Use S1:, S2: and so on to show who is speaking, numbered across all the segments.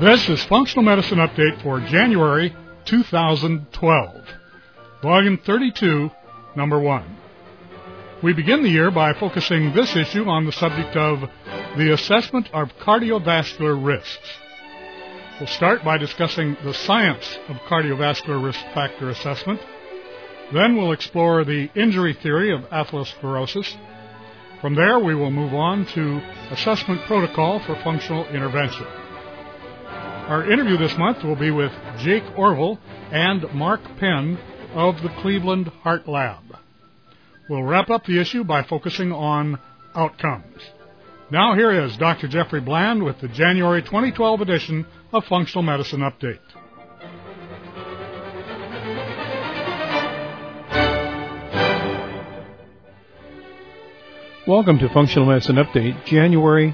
S1: This is Functional Medicine Update for January 2012, Volume 32, Number 1. We begin the year by focusing this issue on the subject of the assessment of cardiovascular risks. We'll start by discussing the science of cardiovascular risk factor assessment. Then we'll explore the injury theory of atherosclerosis. From there, we will move on to assessment protocol for functional intervention. Our interview this month will be with Jake Orville and Mark Penn of the Cleveland Heart Lab. We'll wrap up the issue by focusing on outcomes. Now here is Dr. Jeffrey Bland with the January 2012 edition of Functional Medicine Update.
S2: Welcome to Functional Medicine Update, January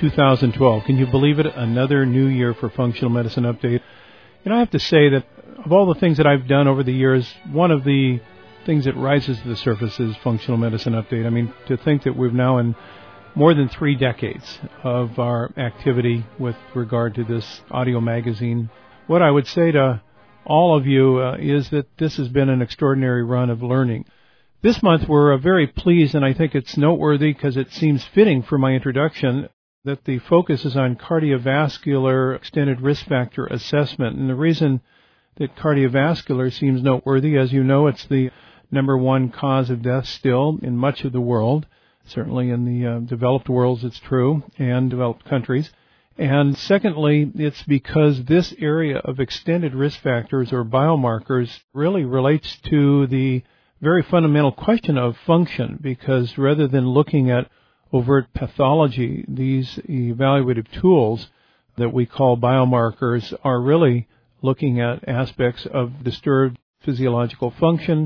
S2: 2012. Can you believe it? Another new year for Functional Medicine Update. And I have to say that of all the things that I've done over the years, one of the things that rises to the surface is Functional Medicine Update. I mean, to think that we've now in more than 3 decades of our activity with regard to this audio magazine. What I would say to all of you is that this has been an extraordinary run of learning. This month we're very pleased, and I think it's noteworthy because it seems fitting for my introduction, that the focus is on cardiovascular extended risk factor assessment. And the reason that cardiovascular seems noteworthy, as you know, it's the number one cause of death still in much of the world. Certainly in the developed worlds it's true, and developed countries. And secondly, it's because this area of extended risk factors or biomarkers really relates to the very fundamental question of function, because rather than looking at overt pathology, these evaluative tools that we call biomarkers are really looking at aspects of disturbed physiological function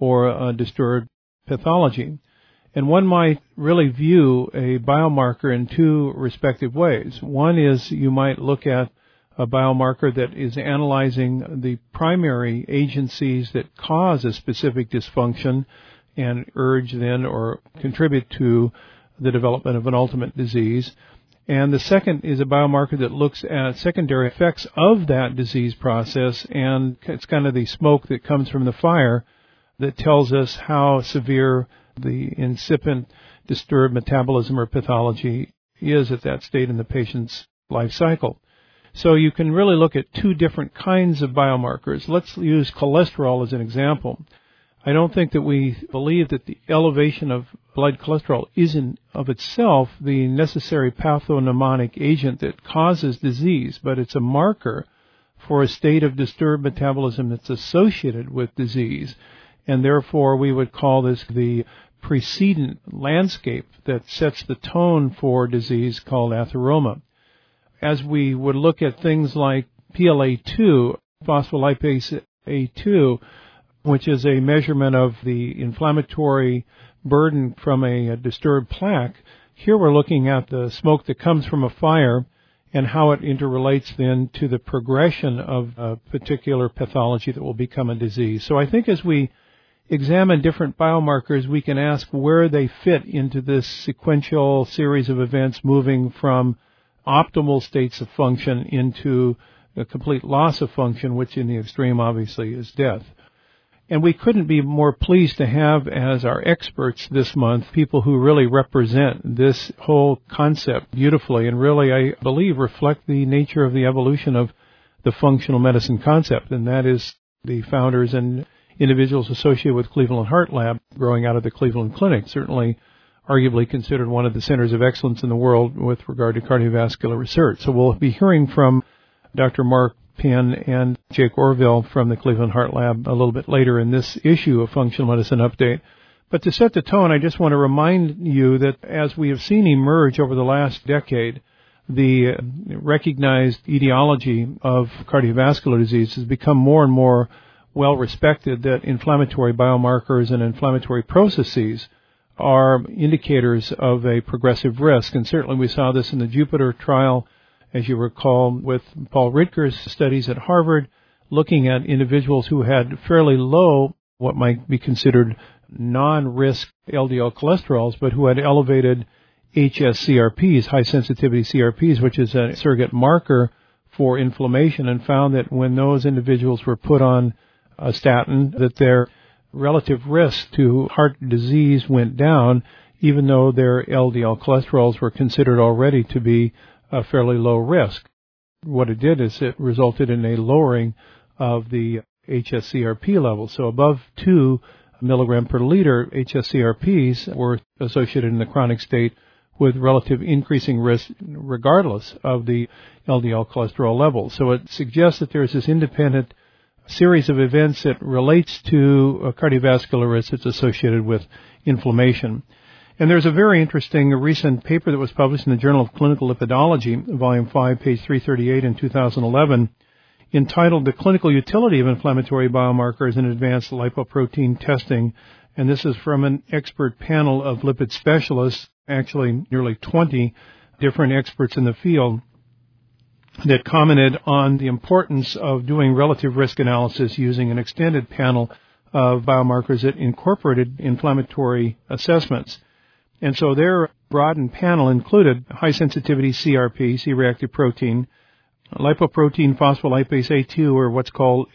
S2: or disturbed pathology. And one might really view a biomarker in 2 respective ways. One is you might look at a biomarker that is analyzing the primary agencies that cause a specific dysfunction and urge then or contribute to the development of an ultimate disease. And the second is a biomarker that looks at secondary effects of that disease process, and it's kind of the smoke that comes from the fire that tells us how severe the incipient disturbed metabolism or pathology is at that state in the patient's life cycle. So you can really look at 2 different kinds of biomarkers. Let's use cholesterol as an example. I don't think that we believe that the elevation of blood cholesterol is in of itself the necessary pathognomonic agent that causes disease, but it's a marker for a state of disturbed metabolism that's associated with disease. And therefore we would call this the precedent landscape that sets the tone for disease, called atheroma. As we would look at things like PLA2, phospholipase A2, which is a measurement of the inflammatory burden from a disturbed plaque, here we're looking at the smoke that comes from a fire and how it interrelates then to the progression of a particular pathology that will become a disease. So I think as we examine different biomarkers, we can ask where they fit into this sequential series of events moving from optimal states of function into a complete loss of function, which in the extreme obviously is death. And we couldn't be more pleased to have as our experts this month people who really represent this whole concept beautifully and really, I believe, reflect the nature of the evolution of the functional medicine concept, and that is the founders and individuals associated with Cleveland Heart Lab growing out of the Cleveland Clinic, certainly arguably considered one of the centers of excellence in the world with regard to cardiovascular research. So we'll be hearing from Dr. Mark Penn and Jake Orville from the Cleveland Heart Lab a little bit later in this issue of Functional Medicine Update. But to set the tone, I just want to remind you that as we have seen emerge over the last decade, the recognized etiology of cardiovascular disease has become more and more well respected, that inflammatory biomarkers and inflammatory processes are indicators of a progressive risk. And certainly we saw this in the Jupiter trial, as you recall, with Paul Ridker's studies at Harvard, looking at individuals who had fairly low, what might be considered non-risk LDL cholesterols, but who had elevated HSCRPs, high-sensitivity CRPs, which is a surrogate marker for inflammation, and found that when those individuals were put on a statin, that their relative risk to heart disease went down, even though their LDL cholesterols were considered already to be a fairly low risk. What it did is it resulted in a lowering of the hsCRP level. So above 2 milligram per liter, hsCRPs were associated in the chronic state with relative increasing risk regardless of the LDL cholesterol level. So it suggests that there's this independent series of events that relates to cardiovascular risk that's associated with inflammation. And there's a very interesting recent paper that was published in the Journal of Clinical Lipidology, Volume 5, page 338 in 2011, entitled The Clinical Utility of Inflammatory Biomarkers in Advanced Lipoprotein Testing. And this is from an expert panel of lipid specialists, actually nearly 20 different experts in the field, that commented on the importance of doing relative risk analysis using an extended panel of biomarkers that incorporated inflammatory assessments. And so their broadened panel included high-sensitivity CRP, C-reactive protein, lipoprotein phospholipase A2, or what's called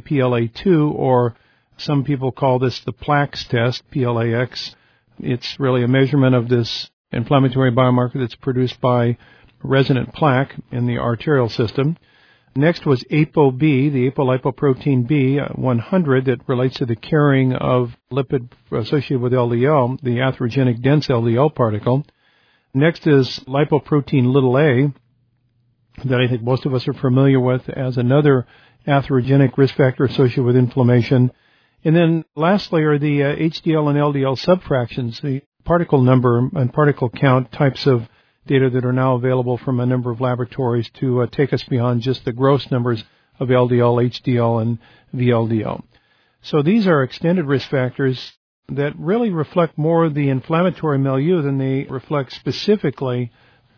S2: LPPLA2, or some people call this the PLAX test, PLAX. It's really a measurement of this inflammatory biomarker that's produced by resonant plaque in the arterial system. Next was ApoB, the apolipoprotein B, 100, that relates to the carrying of lipid associated with LDL, the atherogenic dense LDL particle. Next is lipoprotein a, that I think most of us are familiar with as another atherogenic risk factor associated with inflammation. And then lastly are the HDL and LDL subfractions, the particle number and particle count types of data that are now available from a number of laboratories to take us beyond just the gross numbers of LDL, HDL, and VLDL. So these are extended risk factors that really reflect more the inflammatory milieu than they reflect specifically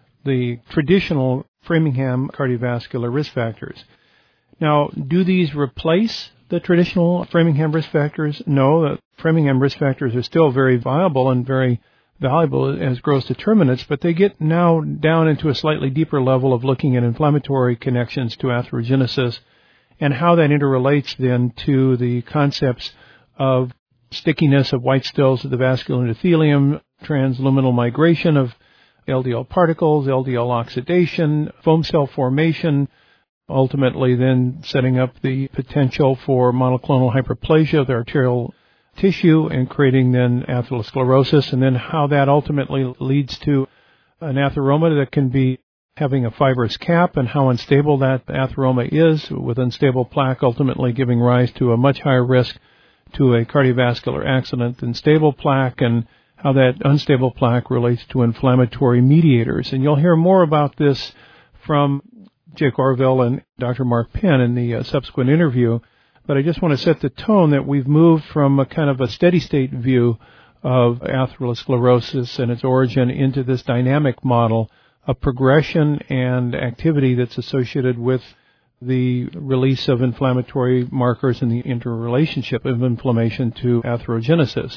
S2: the traditional Framingham cardiovascular risk factors. Now, do these replace the traditional Framingham risk factors? No, the Framingham risk factors are still very viable and very valuable as gross determinants, but they get now down into a slightly deeper level of looking at inflammatory connections to atherogenesis and how that interrelates then to the concepts of stickiness of white stills of the vascular endothelium, transluminal migration of LDL particles, LDL oxidation, foam cell formation, ultimately then setting up the potential for monoclonal hyperplasia of the arterial tissue and creating then atherosclerosis, and then how that ultimately leads to an atheroma that can be having a fibrous cap and how unstable that atheroma is, with unstable plaque ultimately giving rise to a much higher risk to a cardiovascular accident than stable plaque, and how that unstable plaque relates to inflammatory mediators. And you'll hear more about this from Jake Orville and Dr. Mark Penn in the subsequent interview. But I just want to set the tone that we've moved from a kind of a steady-state view of atherosclerosis and its origin into this dynamic model of progression and activity that's associated with the release of inflammatory markers and the interrelationship of inflammation to atherogenesis.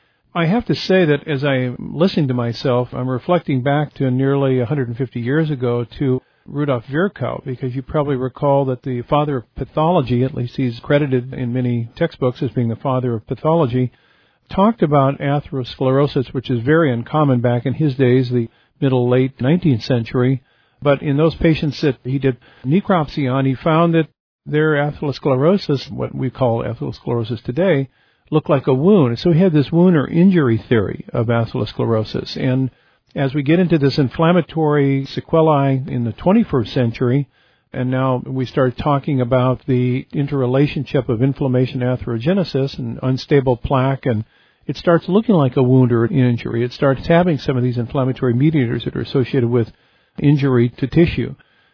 S2: I have to say that as I'm listening to myself, I'm reflecting back to nearly 150 years ago to Rudolf Virchow, because you probably recall that the father of pathology, at least he's credited in many textbooks as being the father of pathology, talked about atherosclerosis, which is very uncommon back in his days, the late 19th century. But in those patients that he did necropsy on, he found that their atherosclerosis, what we call atherosclerosis today, looked like a wound. So he had this wound or injury theory of atherosclerosis. And as we get into this inflammatory sequelae in the 21st century, and now we start talking about the interrelationship of inflammation, atherogenesis, and unstable plaque, and it starts looking like a wound or an injury. It starts having some of these inflammatory mediators that are associated with injury to tissue.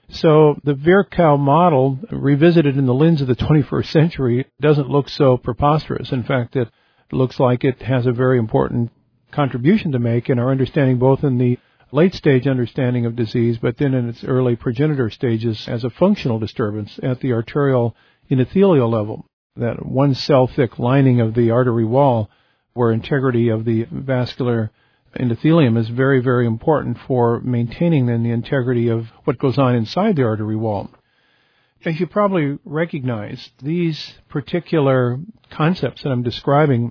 S2: So the Virchow model, revisited in the lens of the 21st century, doesn't look so preposterous. In fact, it looks like it has a very important contribution to make in our understanding, both in the late stage understanding of disease, but then in its early progenitor stages as a functional disturbance at the arterial endothelial level, that one cell thick lining of the artery wall where integrity of the vascular endothelium is very, very important for maintaining then the integrity of what goes on inside the artery wall. As you probably recognize, these particular concepts that I'm describing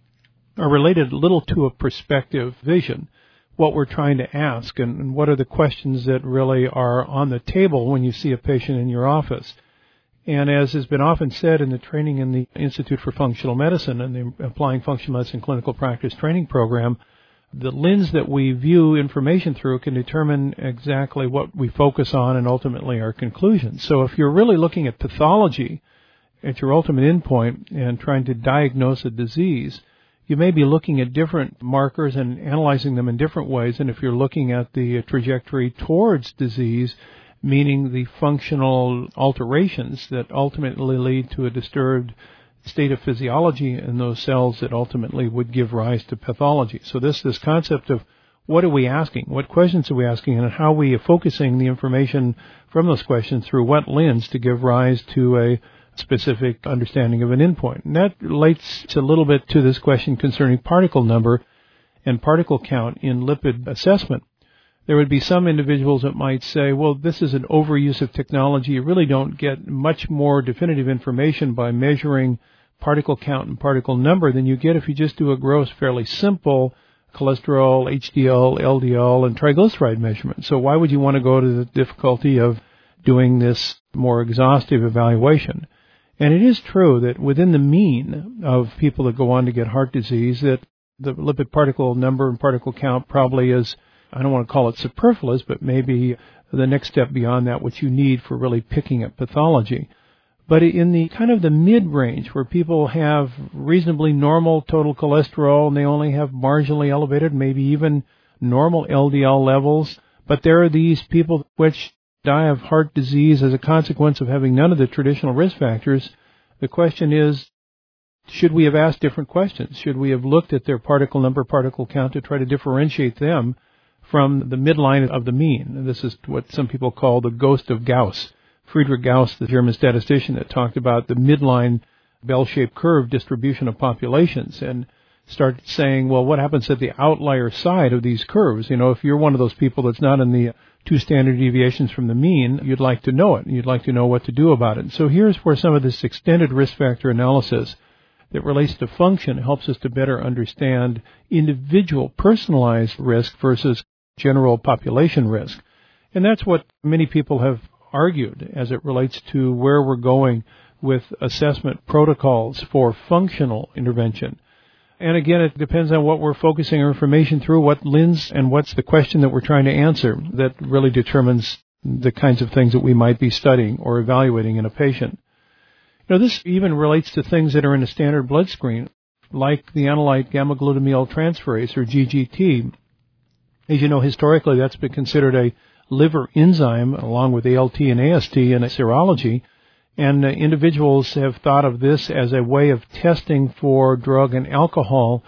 S2: are related a little to a perspective vision, what we're trying to ask and what are the questions that really are on the table when you see a patient in your office. And as has been often said in the training in the Institute for Functional Medicine and the Applying Functional Medicine Clinical Practice Training Program, the lens that we view information through can determine exactly what we focus on and ultimately our conclusions. So if you're really looking at pathology at your ultimate endpoint and trying to diagnose a disease, you may be looking at different markers and analyzing them in different ways. And if you're looking at the trajectory towards disease, meaning the functional alterations that ultimately lead to a disturbed state of physiology in those cells that ultimately would give rise to pathology. So this concept of what are we asking, what questions are we asking, and how we are focusing the information from those questions through what lens to give rise to a specific understanding of an endpoint. And that relates a little bit to this question concerning particle number and particle count in lipid assessment. There would be some individuals that might say, well, this is an overuse of technology. You really don't get much more definitive information by measuring particle count and particle number than you get if you just do a gross, fairly simple cholesterol, HDL, LDL, and triglyceride measurement. So why would you want to go to the difficulty of doing this more exhaustive evaluation? And it is true that within the mean of people that go on to get heart disease, that the lipid particle number and particle count probably is, I don't want to call it superfluous, but maybe the next step beyond that, which you need for really picking up pathology. But in the kind of the mid-range where people have reasonably normal total cholesterol and they only have marginally elevated, maybe even normal LDL levels, but there are these people which die of heart disease as a consequence of having none of the traditional risk factors. The question is, should we have asked different questions? Should we have looked at their particle number, particle count to try to differentiate them from the midline of the mean? And this is what some people call the ghost of Gauss. Friedrich Gauss, the German statistician, that talked about the midline bell-shaped curve distribution of populations and started saying, well, what happens at the outlier side of these curves? You know, if you're one of those people that's not in the 2 standard deviations from the mean, you'd like to know it. You'd like to know what to do about it. So here's where some of this extended risk factor analysis that relates to function helps us to better understand individual personalized risk versus general population risk. And that's what many people have argued as it relates to where we're going with assessment protocols for functional intervention. And again, it depends on what we're focusing our information through, what lens, and what's the question that we're trying to answer that really determines the kinds of things that we might be studying or evaluating in a patient. You know, this even relates to things that are in a standard blood screen, like the analyte gamma-glutamyl transferase, or GGT. As you know, historically, that's been considered a liver enzyme along with ALT and AST in serology, and individuals have thought of this as a way of testing for drug and alcohol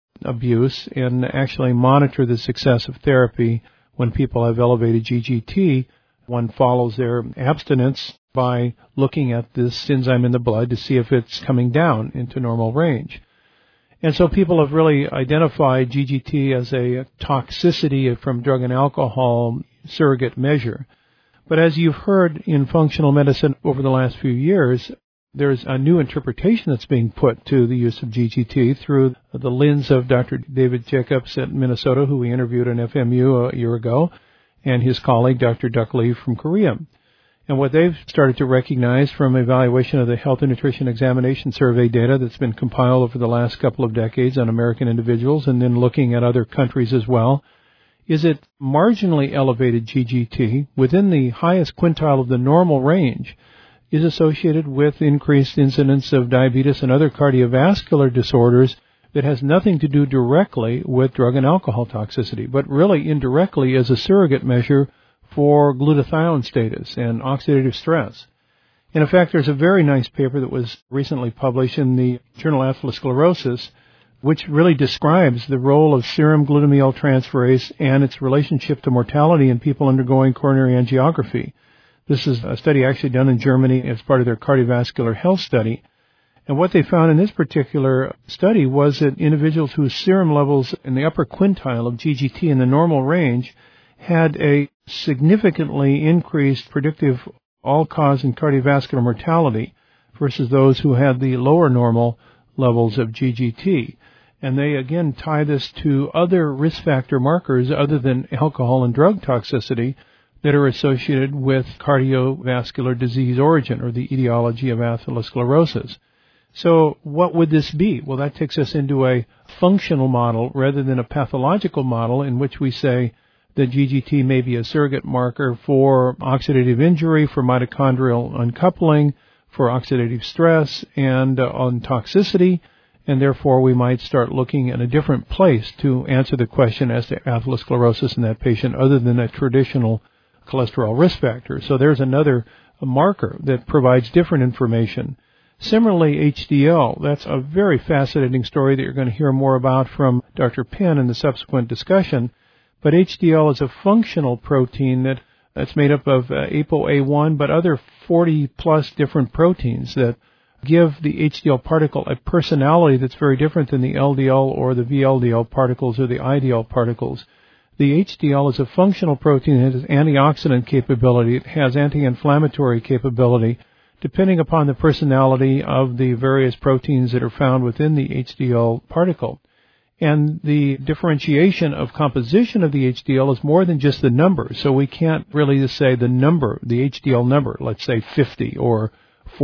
S2: abuse and actually monitor the success of therapy when people have elevated GGT. One follows their abstinence by looking at this enzyme in the blood to see if it's coming down into normal range. And so people have really identified GGT as a toxicity from drug and alcohol surrogate measure. But as you've heard in functional medicine over the last few years, there's a new interpretation that's being put to the use of GGT through the lens of Dr. David Jacobs at Minnesota, who we interviewed on FMU a year ago, and his colleague, Dr. Duck Lee from Korea. And what they've started to recognize from evaluation of the Health and Nutrition Examination Survey data that's been compiled over the last couple of decades on American individuals and then looking at other countries as well, is that marginally elevated GGT within the highest quintile of the normal range is associated with increased incidence of diabetes and other cardiovascular disorders that has nothing to do directly with drug and alcohol toxicity, but really indirectly as a surrogate measure for glutathione status and oxidative stress. And in fact, there's a very nice paper that was recently published in the Journal Atherosclerosis, which really describes the role of serum glutamyl transferase and its relationship to mortality in people undergoing coronary angiography. This is a study actually done in Germany as part of their cardiovascular health study. And what they found in this particular study was that individuals whose serum levels in the upper quintile of GGT in the normal range had a significantly increased predictive all-cause and cardiovascular mortality versus those who had the lower normal levels of GGT. And they, again, tie this to other risk factor markers other than alcohol and drug toxicity that are associated with cardiovascular disease origin or the etiology of atherosclerosis. So what would this be? Well, that takes us into a functional model rather than a pathological model in which we say that GGT may be a surrogate marker for oxidative injury, for mitochondrial uncoupling, for oxidative stress, and on toxicity. And therefore, we might start looking in a different place to answer the question as to atherosclerosis in that patient other than a traditional cholesterol risk factor. So there's another marker that provides different information. Similarly, HDL, that's a very fascinating story that you're going to hear more about from Dr. Penn in the subsequent discussion. But HDL is a functional protein that's made up of ApoA1, but other 40-plus different proteins that give the HDL particle a personality that's very different than the LDL or the VLDL particles or the IDL particles. The HDL is a functional protein that has antioxidant capability. It has anti-inflammatory capability, depending upon the personality of the various proteins that are found within the HDL particle. And the differentiation of composition of the HDL is more than just the number. So we can't really just say the number, the HDL number, let's say 50 or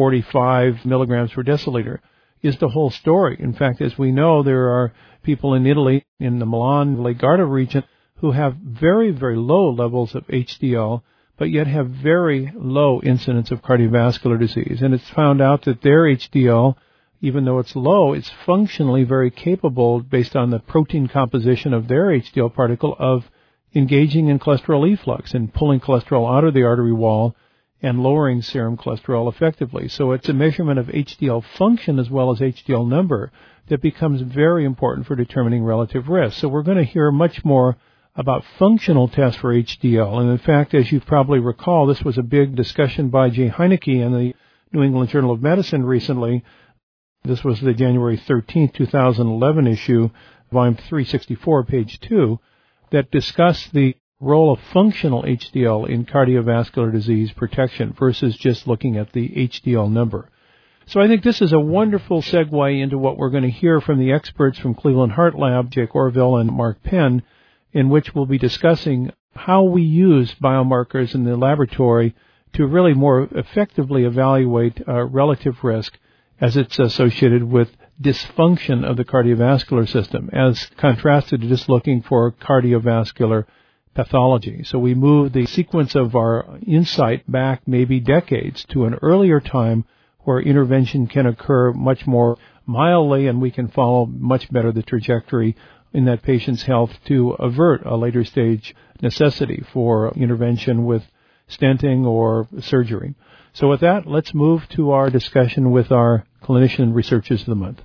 S2: 45 milligrams per deciliter, is the whole story. In fact, as we know, there are people in Italy, in the Milan-Val Garda region, who have very, very low levels of HDL, but yet have very low incidence of cardiovascular disease. And it's found out that their HDL, even though it's low, it's functionally very capable, based on the protein composition of their HDL particle, of engaging in cholesterol efflux and pulling cholesterol out of the artery wall and lowering serum cholesterol effectively. So it's a measurement of HDL function as well as HDL number that becomes very important for determining relative risk. So we're going to hear much more about functional tests for HDL. And in fact, as you probably recall, this was a big discussion by Jay Heineke in the New England Journal of Medicine recently. This was the January 13, 2011 issue, volume 364, page 2, that discussed the role of functional HDL in cardiovascular disease protection versus just looking at the HDL number. So I think this is a wonderful segue into what we're going to hear from the experts from Cleveland Heart Lab, Jake Orville and Mark Penn, in which we'll be discussing how we use biomarkers in the laboratory to really more effectively evaluate relative risk as it's associated with dysfunction of the cardiovascular system, as contrasted to just looking for cardiovascular pathology. So we move the sequence of our insight back maybe decades to an earlier time where intervention can occur much more mildly, and we can follow much better the trajectory in that patient's health to avert a later stage necessity for intervention with stenting or surgery. So with that, let's move to our discussion with our clinician researchers of the month.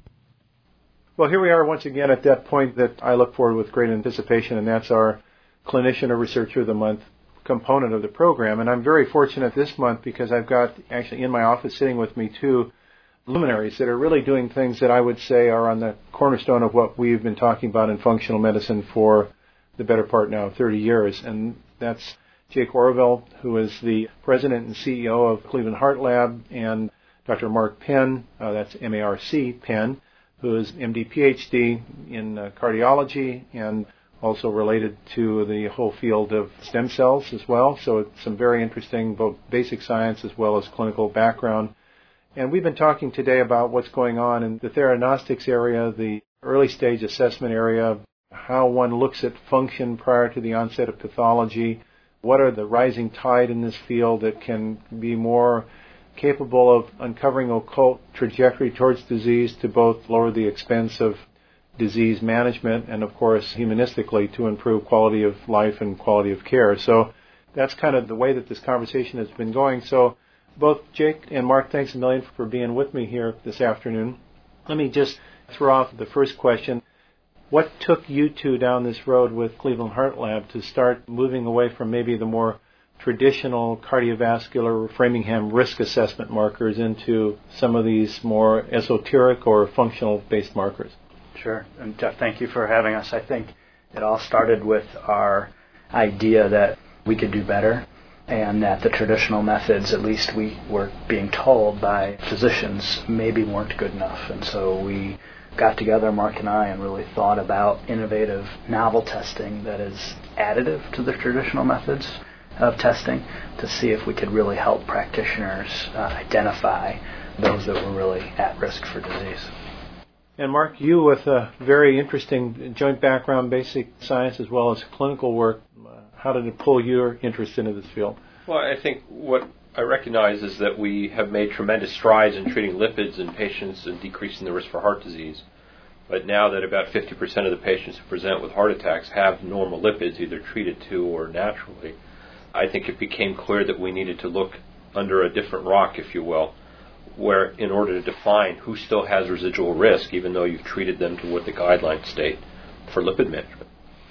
S2: Well, here we are once again at that point that I look forward with great anticipation, and that's our Clinician or Researcher of the Month component of the program. And I'm very fortunate this month because I've got actually in my office sitting with me two luminaries that are really doing things that I would say are on the cornerstone of what we've been talking about in functional medicine for the better part now of 30 years. And that's Jake Orville, who is the president and CEO of Cleveland Heart Lab, and Dr. Mark Penn, that's M-A-R-C, Penn, who is MD, PhD in cardiology and also related to the whole field of stem cells as well. So it's some very interesting both basic science as well as clinical background. And we've been talking today about what's going on in the theranostics area, the early stage assessment area, how one looks at function prior to the onset of pathology, what are the rising tide in this field that can be more capable of uncovering occult trajectory towards disease to both lower the expense of disease management and, of course, humanistically to improve quality of life and quality of care. So that's kind of the way that this conversation has been going. So both Jake and Mark, thanks a million for being with me here this afternoon. Let me just throw off the first question. What took you two down this road with Cleveland Heart Lab to start moving away from maybe the more traditional cardiovascular Framingham risk assessment markers into some of these more esoteric or functional-based markers?
S3: Sure. And Jeff, thank you for having us. I think it all started with our idea that we could do better and that the traditional methods, at least we were being told by physicians, maybe weren't good enough. And so we got together, Mark and I, and really thought about innovative, novel testing that is additive to the traditional methods of testing to see if we could really help practitioners identify those that were really at risk for disease.
S2: And Mark, you with a very interesting joint background, basic science as well as clinical work, how did it pull your interest into this field?
S4: Well, I think what I recognize is that we have made tremendous strides in treating lipids in patients and decreasing the risk for heart disease. But now that about 50% of the patients who present with heart attacks have normal lipids, either treated to or naturally, I think it became clear that we needed to look under a different rock, if you will, where in order to define who still has residual risk, even though you've treated them to what the guidelines state for lipid management.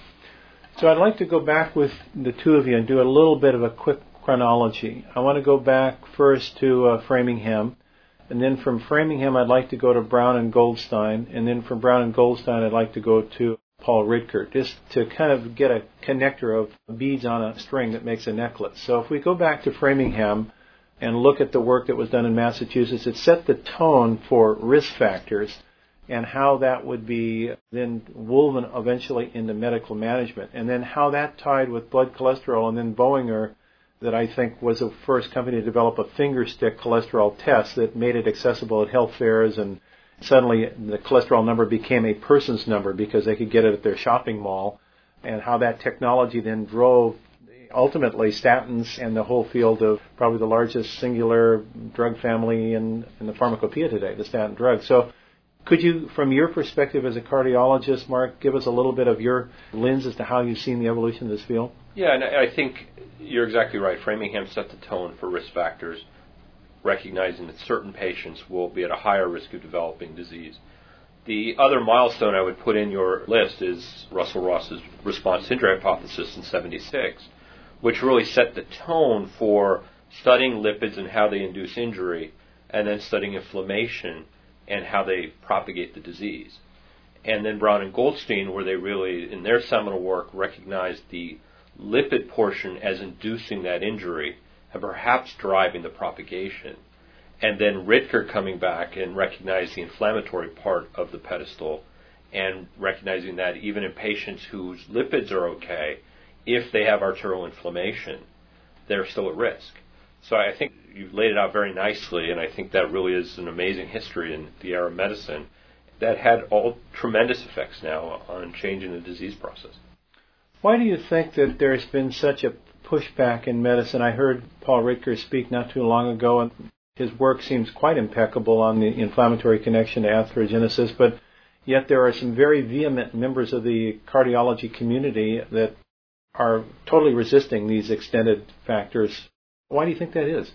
S2: So I'd like to go back with the two of you and do a little bit of a quick chronology. I want to go back first to Framingham, and then from Framingham I'd like to go to Brown and Goldstein, and then from Brown and Goldstein I'd like to go to Paul Ridker, just to kind of get a connector of beads on a string that makes a necklace. So if we go back to Framingham and look at the work that was done in Massachusetts, it set the tone for risk factors and how that would be then woven eventually into medical management, and then how that tied with blood cholesterol, and then Boehringer, that I think was the first company to develop a finger stick cholesterol test that made it accessible at health fairs, and suddenly the cholesterol number became a person's number because they could get it at their shopping mall, and how that technology then drove ultimately statins and the whole field of probably the largest singular drug family in the pharmacopoeia today, the statin drug. So could you, from your perspective as a cardiologist, Mark, give us a little bit of your lens as to how you've seen the evolution of this field?
S4: Yeah, and I think you're exactly right. Framingham set the tone for risk factors, recognizing that certain patients will be at a higher risk of developing disease. The other milestone I would put in your list is Russell Ross's response injury hypothesis in '76, which really set the tone for studying lipids and how they induce injury, and then studying inflammation and how they propagate the disease. And then Brown and Goldstein, where they really, in their seminal work, recognized the lipid portion as inducing that injury and perhaps driving the propagation. And then Ridker coming back and recognized the inflammatory part of the pedestal and recognizing that even in patients whose lipids are okay, if they have arterial inflammation, they're still at risk. So I think you've laid it out very nicely, and I think that really is an amazing history in the era of medicine that had all tremendous effects now on changing the disease process.
S2: Why do you think that there's been such a pushback in medicine? I heard Paul Ridker speak not too long ago, and his work seems quite impeccable on the inflammatory connection to atherogenesis, but yet there are some very vehement members of the cardiology community that are totally resisting these extended factors. Why do you think that is?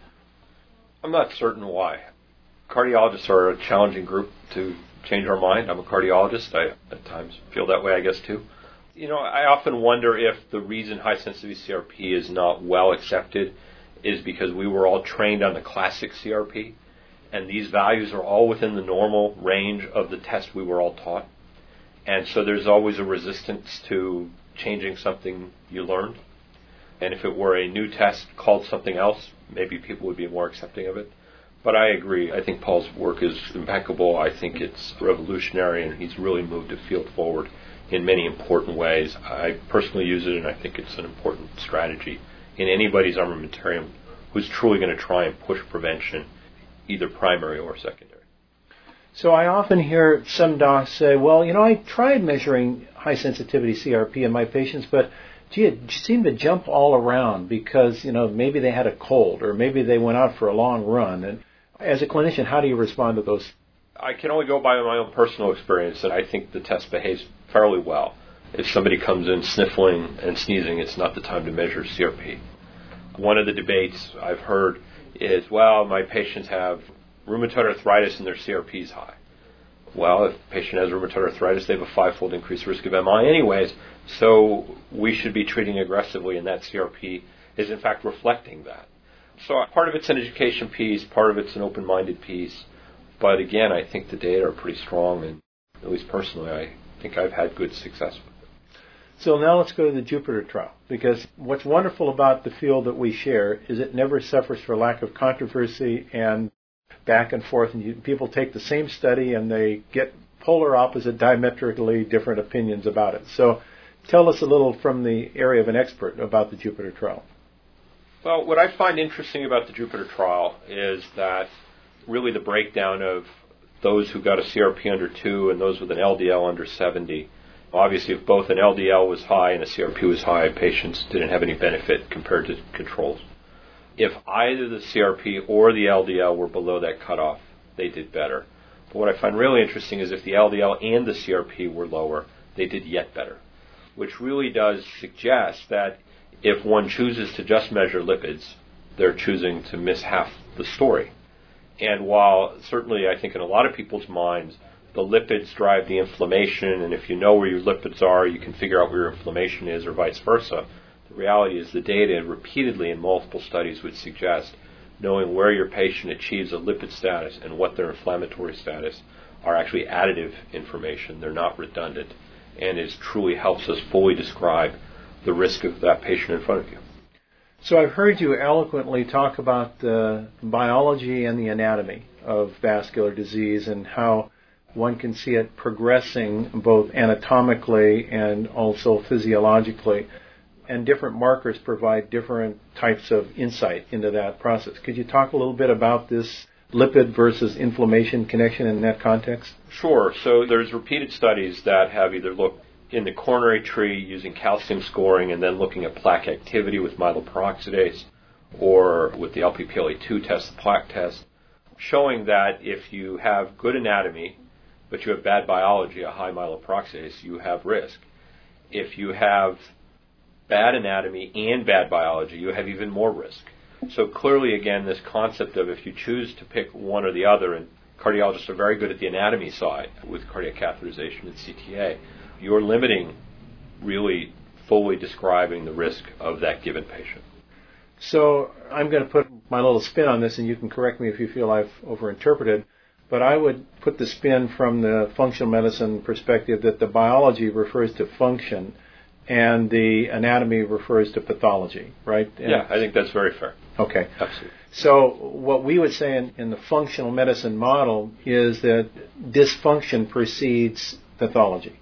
S4: I'm not certain why. Cardiologists are a challenging group to change our mind. I'm a cardiologist. I at times feel that way, I guess, too. You know, I often wonder if the reason high-sensitivity CRP is not well accepted is because we were all trained on the classic CRP, and these values are all within the normal range of the test we were all taught. And so there's always a resistance to changing something you learned. And if it were a new test called something else, maybe people would be more accepting of it. But I agree. I think Paul's work is impeccable. I think it's revolutionary, and he's really moved the field forward in many important ways. I personally use it, and I think it's an important strategy in anybody's armamentarium who's truly going to try and push prevention, either primary or secondary.
S2: So I often hear some docs say, well, you know, I tried measuring high-sensitivity CRP in my patients, but gee, it seemed to jump all around because, you know, maybe they had a cold or maybe they went out for a long run. And as a clinician, how do you respond to those?
S4: I can only go by my own personal experience, and I think the test behaves fairly well. If somebody comes in sniffling and sneezing, it's not the time to measure CRP. One of the debates I've heard is, well, my patients have rheumatoid arthritis and their CRP is high. Well, if a patient has rheumatoid arthritis, they have a 5-fold increased risk of MI anyways, so we should be treating aggressively, and that CRP is in fact reflecting that. So part of it's an education piece, part of it's an open-minded piece, but again, I think the data are pretty strong, and at least personally, I think I've had good success with it.
S2: So now let's go to the Jupiter trial, because what's wonderful about the field that we share is it never suffers for lack of controversy and back and forth. And people take the same study and they get polar opposite, diametrically different opinions about it. So tell us a little from the area of an expert about the Jupiter trial.
S4: Well, what I find interesting about the Jupiter trial is that really the breakdown of those who got a CRP under 2 and those with an LDL under 70. Obviously, if both an LDL was high and a CRP was high, patients didn't have any benefit compared to controls. If either the CRP or the LDL were below that cutoff, they did better. But what I find really interesting is if the LDL and the CRP were lower, they did yet better, which really does suggest that if one chooses to just measure lipids, they're choosing to miss half the story. And while certainly I think in a lot of people's minds, the lipids drive the inflammation, and if you know where your lipids are, you can figure out where your inflammation is, or vice versa. The reality is the data repeatedly in multiple studies would suggest knowing where your patient achieves a lipid status and what their inflammatory status are actually additive information. They're not redundant, and it truly helps us fully describe the risk of that patient in front of you.
S2: So I've heard you eloquently talk about the biology and the anatomy of vascular disease and how one can see it progressing both anatomically and also physiologically. And different markers provide different types of insight into that process. Could you talk a little bit about this lipid versus inflammation connection in that context?
S4: Sure. So there's repeated studies that have either looked in the coronary tree using calcium scoring and then looking at plaque activity with myeloperoxidase, or with the LPPLA2 test, the plaque test, showing that if you have good anatomy but you have bad biology, a high myeloperoxidase, you have risk. If you have bad anatomy and bad biology, you have even more risk. So clearly, again, this concept of if you choose to pick one or the other, and cardiologists are very good at the anatomy side with cardiac catheterization and CTA, you're limiting really fully describing the risk of that given patient.
S2: So I'm going to put my little spin on this, and you can correct me if you feel I've overinterpreted, but I would put the spin from the functional medicine perspective that the biology refers to function and the anatomy refers to pathology, right?
S4: Yeah, I think that's very fair.
S2: Okay.
S4: Absolutely.
S2: So what we would say in the functional medicine model is that dysfunction precedes pathology.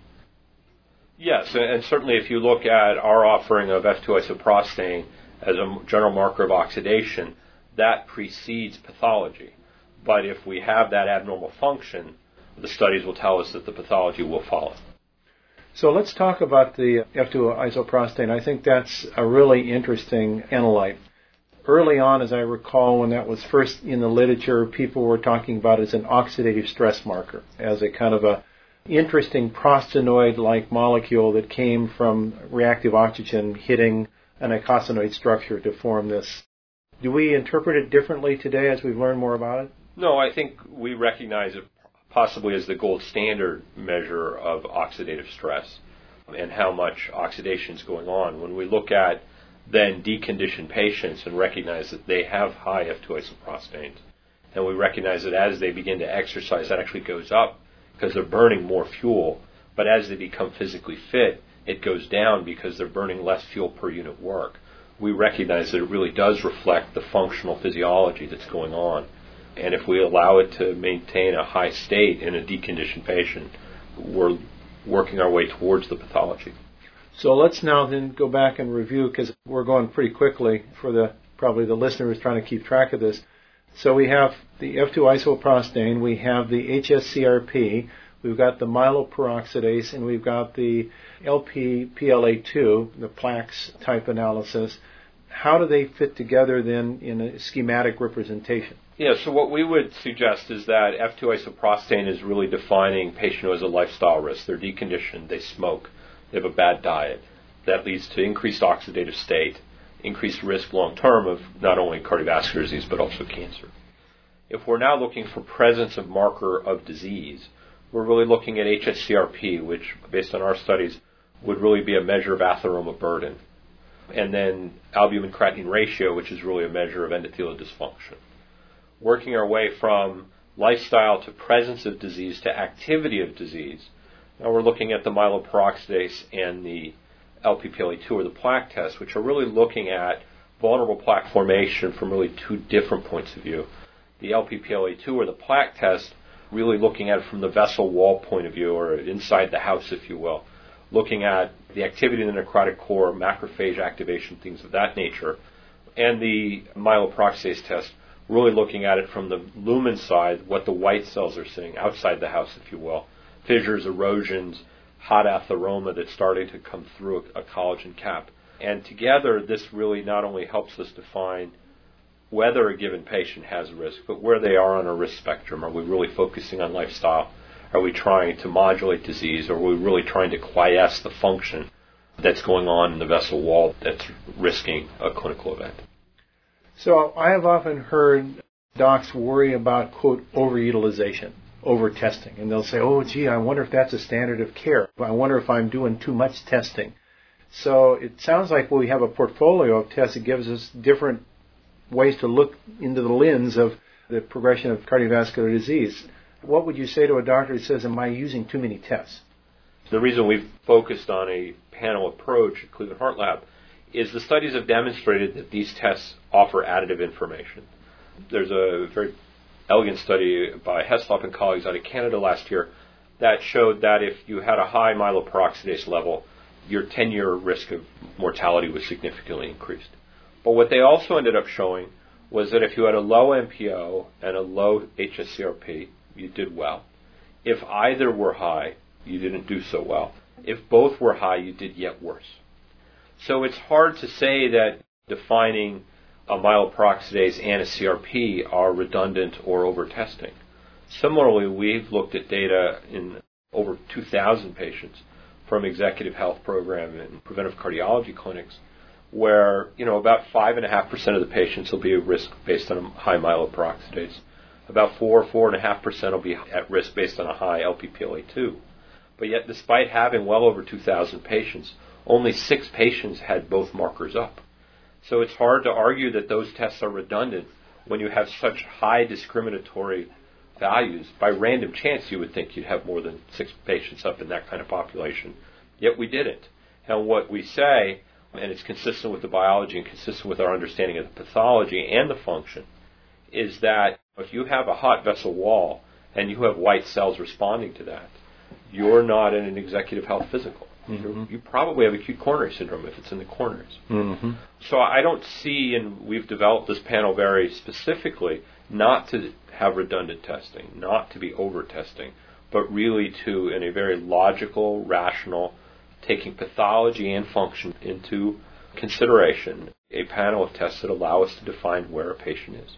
S4: Yes, and certainly if you look at our offering of F2-isoprostane as a general marker of oxidation, that precedes pathology. But if we have that abnormal function, the studies will tell us that the pathology will follow.
S2: So let's talk about the F2-isoprostane. I think that's a really interesting analyte. Early on, as I recall, when that was first in the literature, people were talking about it as an oxidative stress marker, as a kind of a interesting prostanoid-like molecule that came from reactive oxygen hitting an eicosanoid structure to form this. Do we interpret it differently today as we've learned more about it?
S4: No, I think we recognize it possibly as the gold standard measure of oxidative stress and how much oxidation is going on. When we look at then deconditioned patients and recognize that they have high F2-isoprostanes, and we recognize that as they begin to exercise, that actually goes up because they're burning more fuel, but as they become physically fit, it goes down because they're burning less fuel per unit work. We recognize that it really does reflect the functional physiology that's going on. And if we allow it to maintain a high state in a deconditioned patient, we're working our way towards the pathology.
S2: So let's now then go back and review, because we're going pretty quickly for probably the listener who's trying to keep track of this. So we have the F2-isoprostane, we have the HSCRP, we've got the myeloperoxidase, and we've got the LPPLA2, the plaques type analysis. How do they fit together then in a schematic representation?
S4: Yeah, so what we would suggest is that F2-isoprostane is really defining patient who has a lifestyle risk. They're deconditioned, they smoke, they have a bad diet. That leads to increased oxidative state, increased risk long-term of not only cardiovascular disease but also cancer. If we're now looking for presence of marker of disease, we're really looking at HSCRP, which, based on our studies, would really be a measure of atheroma burden. And then albumin-creatinine ratio, which is really a measure of endothelial dysfunction. Working our way from lifestyle to presence of disease to activity of disease, now we're looking at the myeloperoxidase and the LPPLA2 or the plaque test, which are really looking at vulnerable plaque formation from really two different points of view. The LPPLA2 or the plaque test really looking at it from the vessel wall point of view, or inside the house, if you will, looking at the activity in the necrotic core, macrophage activation, things of that nature. And the myeloperoxidase test, really looking at it from the lumen side, what the white cells are seeing outside the house, if you will. Fissures, erosions, hot atheroma that's starting to come through a collagen cap. And together, this really not only helps us define whether a given patient has risk, but where they are on a risk spectrum. Are we really focusing on lifestyle? Are we trying to modulate disease? Or are we really trying to quiesce the function that's going on in the vessel wall that's risking a clinical event?
S2: So I have often heard docs worry about, quote, overutilization, over-testing. And they'll say, oh, gee, I wonder if that's a standard of care. I wonder if I'm doing too much testing. So it sounds like we have a portfolio of tests that gives us different ways to look into the lens of the progression of cardiovascular disease. What would you say to a doctor who says, am I using too many tests?
S4: The reason we've focused on a panel approach at Cleveland Heart Lab is the studies have demonstrated that these tests offer additive information. There's a very elegant study by Heslop and colleagues out of Canada last year that showed that if you had a high myeloperoxidase level, your 10-year risk of mortality was significantly increased. But what they also ended up showing was that if you had a low MPO and a low hsCRP, you did well. If either were high, you didn't do so well. If both were high, you did yet worse. So it's hard to say that defining a myeloperoxidase and a CRP are redundant or over-testing. Similarly, we've looked at data in over 2,000 patients from executive health program and preventive cardiology clinics where, about 5.5% of the patients will be at risk based on a high myeloperoxidase. About 4.5% will be at risk based on a high LPPLA2. But yet, despite having well over 2,000 patients, only 6 patients had both markers up. So it's hard to argue that those tests are redundant when you have such high discriminatory values. By random chance, you would think you'd have more than 6 patients up in that kind of population. Yet we didn't. And what we say, and it's consistent with the biology and consistent with our understanding of the pathology and the function, is that if you have a hot vessel wall and you have white cells responding to that, you're not in an executive health physical. Mm-hmm. You probably have acute coronary syndrome if it's in the coronaries. Mm-hmm. So I don't see, and we've developed this panel very specifically, not to have redundant testing, not to be over-testing, but really to, in a very logical, rational, taking pathology and function into consideration, a panel of tests that allow us to define where a patient is.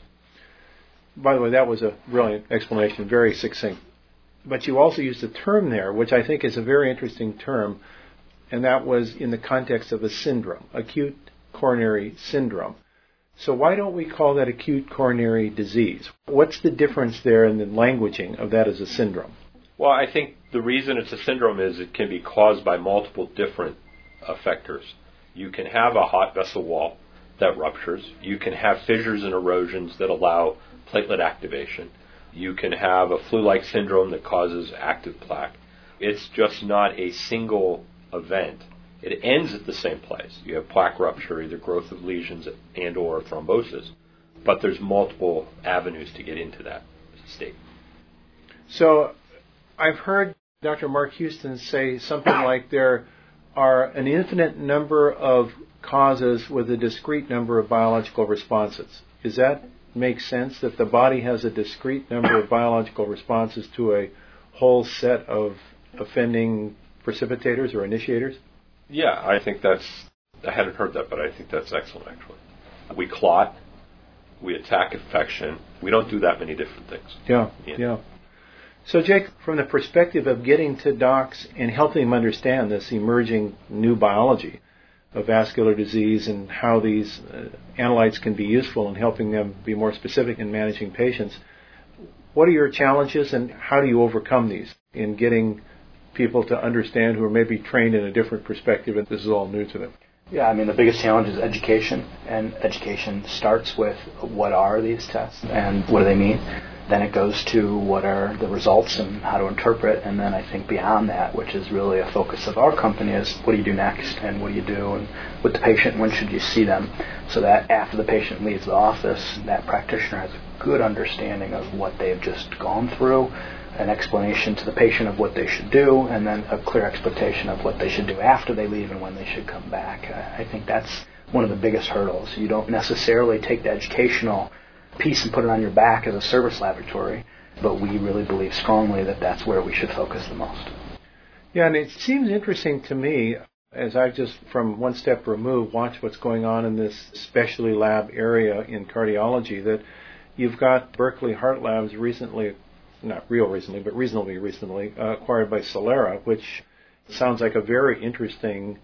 S2: By the way, that was a brilliant explanation, very succinct. But you also used a term there, which I think is a very interesting term, and that was in the context of a syndrome, acute coronary syndrome. So why don't we call that acute coronary disease? What's the difference there in the languaging of that as a syndrome?
S4: Well, I think the reason it's a syndrome is it can be caused by multiple different effectors. You can have a hot vessel wall that ruptures. You can have fissures and erosions that allow platelet activation. You can have a flu-like syndrome that causes active plaque. It's just not a single event. It ends at the same place. You have plaque rupture, either growth of lesions and or thrombosis, but there's multiple avenues to get into that state.
S2: So I've heard Dr. Mark Houston say something like there are an infinite number of causes with a discrete number of biological responses. Does that make sense, that the body has a discrete number of biological responses to a whole set of offending precipitators or initiators?
S4: Yeah, I think I hadn't heard that, but I think that's excellent, actually. We clot, we attack infection. We don't do that many different things.
S2: Yeah. So, Jake, from the perspective of getting to docs and helping them understand this emerging new biology of vascular disease and how these analytes can be useful in helping them be more specific in managing patients, what are your challenges and how do you overcome these in getting people to understand who are maybe trained in a different perspective and this is all new to them?
S3: Yeah, the biggest challenge is education, and education starts with what are these tests and what do they mean? Then it goes to what are the results and how to interpret, and then I think beyond that, which is really a focus of our company, is what do you do next, and what do you do, and with the patient, when should you see them, so that after the patient leaves the office, that practitioner has a good understanding of what they've just gone through, an explanation to the patient of what they should do, and then a clear expectation of what they should do after they leave and when they should come back. I think that's one of the biggest hurdles. You don't necessarily take the educational piece and put it on your back as a service laboratory, but we really believe strongly that that's where we should focus the most.
S2: Yeah, and it seems interesting to me, as I've just from one step removed watched what's going on in this specialty lab area in cardiology, that you've got Berkeley Heart Labs recently, not real recently, but reasonably recently, acquired by Celera, which sounds like a very interesting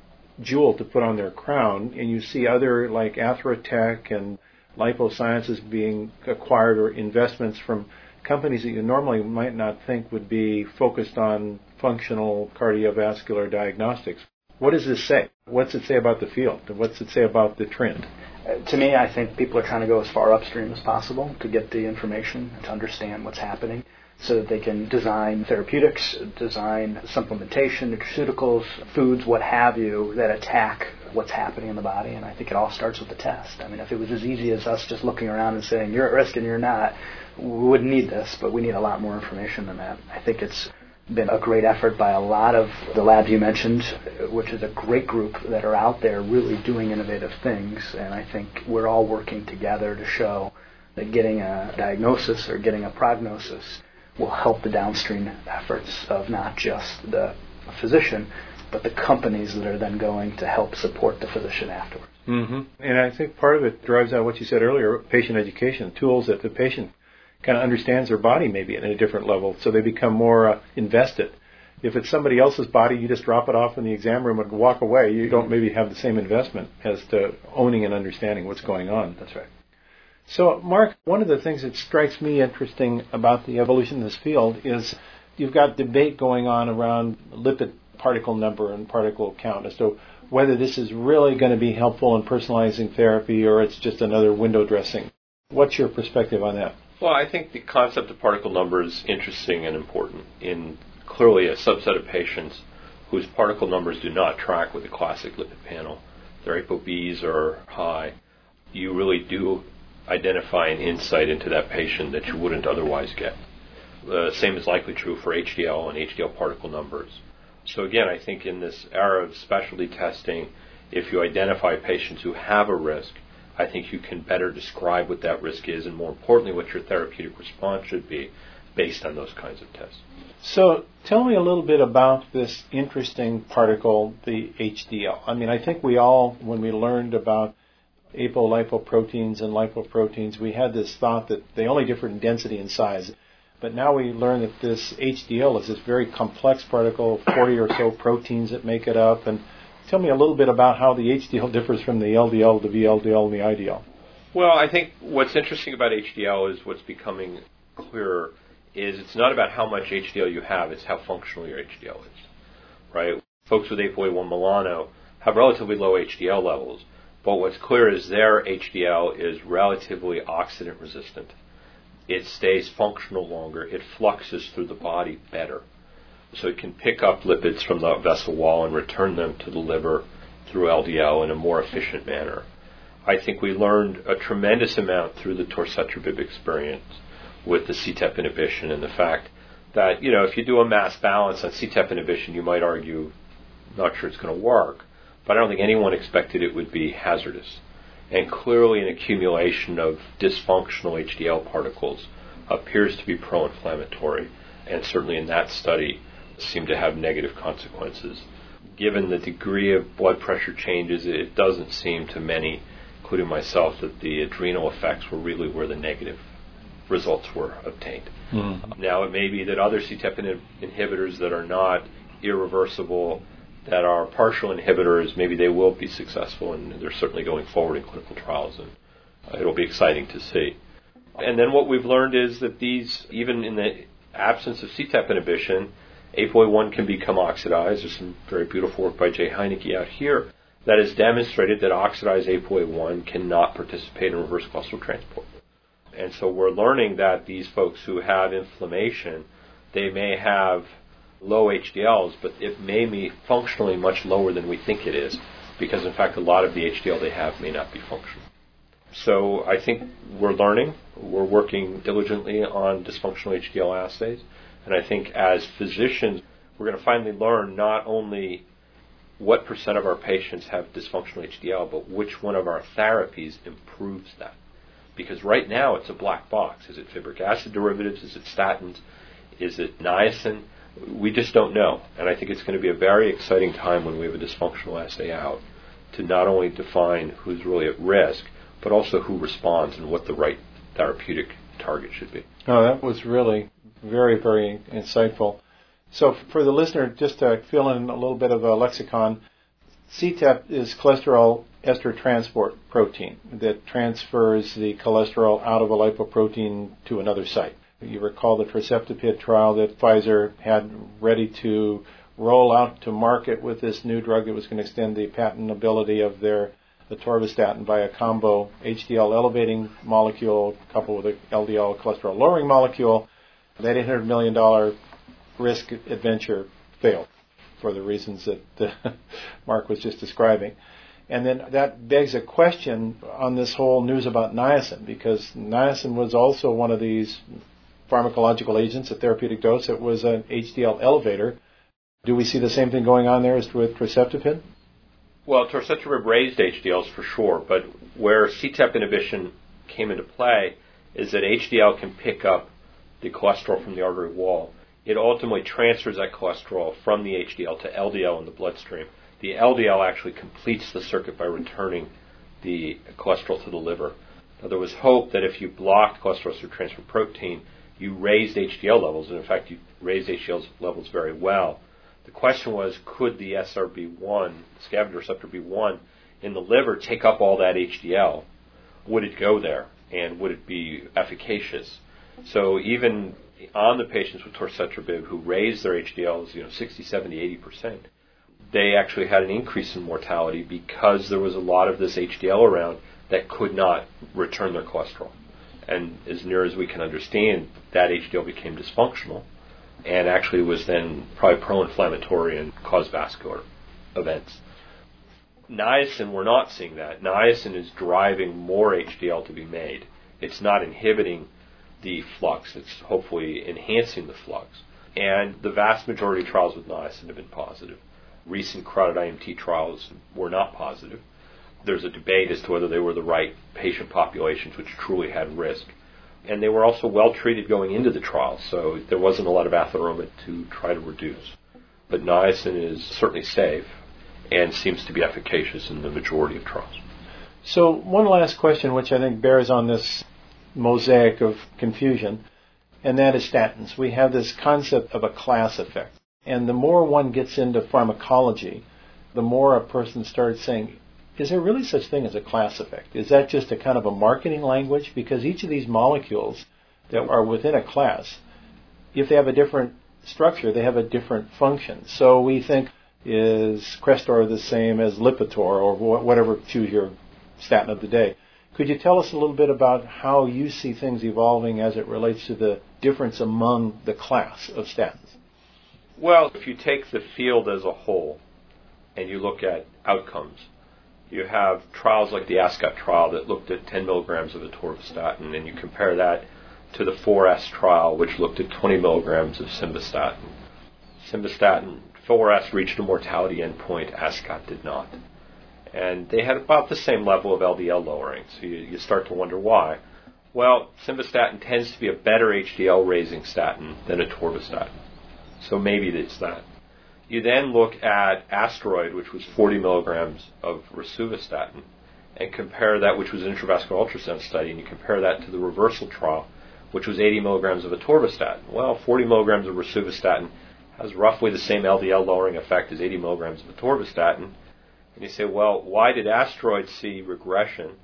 S2: jewel to put on their crown, and you see other like Atherotech and LipoSciences being acquired, or investments from companies that you normally might not think would be focused on functional cardiovascular diagnostics. What does this say? What's it say about the field? What's it say about the trend?
S3: To me, I think people are trying to go as far upstream as possible to get the information, to understand what's happening, so that they can design therapeutics, design supplementation, nutraceuticals, foods, what have you, that attack what's happening in the body. And I think it all starts with the test. I mean, if it was as easy as us just looking around and saying, you're at risk and you're not, we wouldn't need this, but we need a lot more information than that. I think it's been a great effort by a lot of the labs you mentioned, which is a great group that are out there really doing innovative things. And I think we're all working together to show that getting a diagnosis or getting a prognosis will help the downstream efforts of not just the physician, but the companies that are then going to help support the physician afterwards.
S2: Mm-hmm. And I think part of it drives out what you said earlier, patient education, tools that the patient kind of understands their body maybe at a different level, so they become more invested. If it's somebody else's body, you just drop it off in the exam room and walk away. You don't maybe have the same investment as to owning and understanding what's going on.
S3: That's right.
S2: So, Mark, one of the things that strikes me interesting about the evolution of this field is you've got debate going on around lipid particle number and particle count as to whether this is really going to be helpful in personalizing therapy or it's just another window dressing. What's your perspective on that?
S4: Well, I think the concept of particle number is interesting and important in clearly a subset of patients whose particle numbers do not track with the classic lipid panel. Their ApoBs are high. You really do identify an insight into that patient that you wouldn't otherwise get. The same is likely true for HDL and HDL particle numbers. So again, I think in this era of specialty testing, if you identify patients who have a risk, I think you can better describe what that risk is, and more importantly, what your therapeutic response should be based on those kinds of tests.
S2: So tell me a little bit about this interesting particle, the HDL. I mean, I think we all, when we learned about apolipoproteins and lipoproteins, we had this thought that they only differ in density and size. But now we learn that this HDL is this very complex particle, 40 or so proteins that make it up. And tell me a little bit about how the HDL differs from the LDL, the VLDL, and the IDL.
S4: Well, I think what's interesting about HDL is what's becoming clearer is it's not about how much HDL you have, it's how functional your HDL is, right? Folks with ApoA1 Milano have relatively low HDL levels, but what's clear is their HDL is relatively oxidant resistant. It stays functional longer. It fluxes through the body better. So it can pick up lipids from the vessel wall and return them to the liver through LDL in a more efficient manner. I think we learned a tremendous amount through the torcetrapib experience with the CETP inhibition, and the fact that, if you do a mass balance on CETP inhibition, you might argue, not sure it's going to work, but I don't think anyone expected it would be hazardous. And clearly an accumulation of dysfunctional HDL particles appears to be pro-inflammatory, and certainly in that study seemed to have negative consequences. Given the degree of blood pressure changes, it doesn't seem to many, including myself, that the adrenal effects were really where the negative results were obtained. Mm-hmm. Now, it may be that other CETP inhibitors that are not irreversible, that are partial inhibitors, maybe they will be successful, and they're certainly going forward in clinical trials, and it'll be exciting to see. And then what we've learned is that these, even in the absence of CETP inhibition, ApoA1 can become oxidized. There's some very beautiful work by Jay Heineke out here that has demonstrated that oxidized ApoA1 cannot participate in reverse cholesterol transport. And so we're learning that these folks who have inflammation, they may have low HDLs, but it may be functionally much lower than we think it is, because in fact a lot of the HDL they have may not be functional. So I think we're learning. We're working diligently on dysfunctional HDL assays, and I think as physicians we're going to finally learn not only what % of our patients have dysfunctional HDL, but which one of our therapies improves that. Because right now it's a black box. Is it fibric acid derivatives? Is it statins? Is it niacin? We just don't know. And I think it's going to be a very exciting time when we have a dysfunctional assay out to not only define who's really at risk, but also who responds and what the right therapeutic target should be.
S2: Oh, that was really very, very insightful. So for the listener, just to fill in a little bit of a lexicon, CETP is cholesterol ester transport protein that transfers the cholesterol out of a lipoprotein to another site. You recall the Tirzepatide trial that Pfizer had ready to roll out to market with this new drug that was going to extend the patentability of their atorvastatin by a combo HDL elevating molecule coupled with an LDL cholesterol lowering molecule. That $800 million risk adventure failed for the reasons that Mark was just describing. And then that begs a question on this whole news about niacin, because niacin was also one of these pharmacological agents, a therapeutic dose. It was an HDL elevator. Do we see the same thing going on there as with Tirzepatide?
S4: Well, Tirzepatide raised HDLs for sure, but where CETP inhibition came into play is that HDL can pick up the cholesterol from the artery wall. It ultimately transfers that cholesterol from the HDL to LDL in the bloodstream. The LDL actually completes the circuit by returning the cholesterol to the liver. Now, there was hope that if you blocked cholesterol through transfer protein, you raised HDL levels, and in fact you raised HDL levels very well. The question was, could the SRB1, scavenger receptor B1, in the liver take up all that HDL? Would it go there, and would it be efficacious? So even on the patients with torcetrapib who raised their HDLs, 60, 70, 80%, they actually had an increase in mortality because there was a lot of this HDL around that could not return their cholesterol. And as near as we can understand, that HDL became dysfunctional and actually was then probably pro-inflammatory and caused vascular events. Niacin, we're not seeing that. Niacin is driving more HDL to be made. It's not inhibiting the flux. It's hopefully enhancing the flux. And the vast majority of trials with niacin have been positive. Recent carotid IMT trials were not positive. There's a debate as to whether they were the right patient populations which truly had risk. And they were also well treated going into the trial, so there wasn't a lot of atheroma to try to reduce. But niacin is certainly safe and seems to be efficacious in the majority of trials.
S2: So one last question, which I think bears on this mosaic of confusion, and that is statins. We have this concept of a class effect. And the more one gets into pharmacology, the more a person starts saying, is there really such thing as a class effect? Is that just a kind of a marketing language? Because each of these molecules that are within a class, if they have a different structure, they have a different function. So we think, is Crestor the same as Lipitor or whatever, choose your statin of the day? Could you tell us a little bit about how you see things evolving as it relates to the difference among the class of statins?
S4: Well, if you take the field as a whole and you look at outcomes, you have trials like the ASCOT trial that looked at 10 milligrams of atorvastatin, and you compare that to the 4S trial, which looked at 20 milligrams of simvastatin. Simvastatin 4S reached a mortality endpoint, ASCOT did not. And they had about the same level of LDL lowering, so you start to wonder why. Well, simvastatin tends to be a better HDL-raising statin than atorvastatin, so maybe it's that. You then look at ASTEROID, which was 40 milligrams of rosuvastatin, and compare that, which was an intravascular ultrasound study, and you compare that to the reversal trial, which was 80 milligrams of atorvastatin. Well, 40 milligrams of rosuvastatin has roughly the same LDL lowering effect as 80 milligrams of atorvastatin. And you say, well, why did ASTEROID see regression